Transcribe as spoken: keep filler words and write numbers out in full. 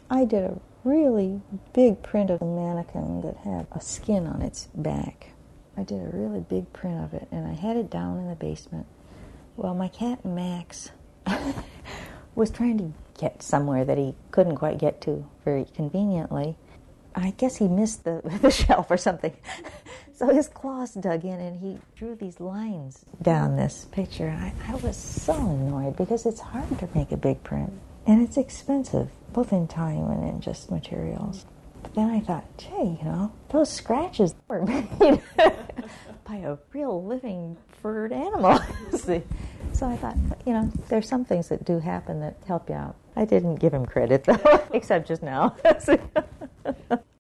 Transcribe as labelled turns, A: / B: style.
A: I did a really big print of a mannequin that had a skin on its back. I did a really big print of it, and I had it down in the basement. Well, my cat Max was trying to get somewhere that he couldn't quite get to very conveniently. I guess he missed the, the shelf or something. So his claws dug in, and he drew these lines down this picture. I, I was so annoyed because it's hard to make a big print, and it's expensive, both in time and in just materials. But then I thought, gee, you know, those scratches were made by a real living furred animal. So I thought, you know, there's some things that do happen that help you out. I didn't give him credit, though, except just now.